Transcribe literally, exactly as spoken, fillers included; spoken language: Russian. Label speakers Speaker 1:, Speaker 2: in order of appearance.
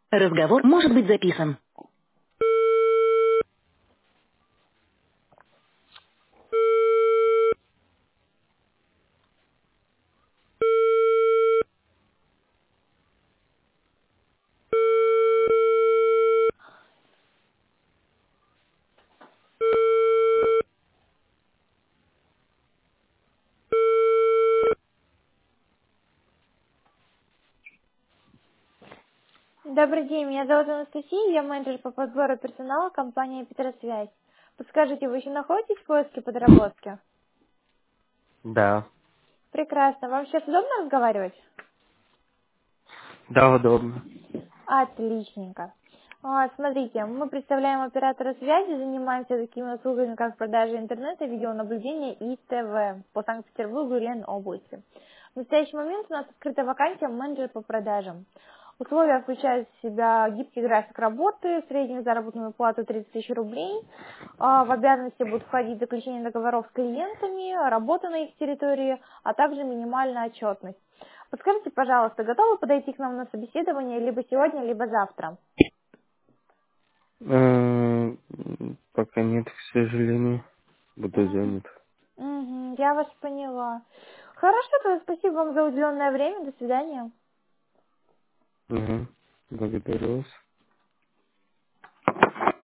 Speaker 1: Разговор может быть записан.
Speaker 2: Добрый день, меня зовут Анастасия, я менеджер по подбору персонала компании Петросвязь. Подскажите, вы еще находитесь в поиске подработки?
Speaker 3: Да.
Speaker 2: Прекрасно. Вам сейчас удобно разговаривать?
Speaker 3: Да, удобно.
Speaker 2: Отличненько. А, Смотрите, мы представляем оператора связи, занимаемся такими услугами, как продажа интернета, видеонаблюдения и ТВ по Санкт-Петербургу и Ленобласти. В настоящий момент у нас открыта вакансия менеджер по продажам. Условия включают в себя гибкий график работы, среднюю заработную плату тридцать тысяч рублей. А, В обязанности будут входить заключение договоров с клиентами, работа на их территории, а также минимальная отчетность. Подскажите, пожалуйста, готовы подойти к нам на собеседование либо сегодня, либо завтра?
Speaker 3: Э, Пока нет, к сожалению. Буду
Speaker 2: Мгм.
Speaker 3: занят.
Speaker 2: Мгм, я вас поняла. Хорошо, то спасибо вам за уделенное время. До свидания.
Speaker 3: Угу. Благодарю вас.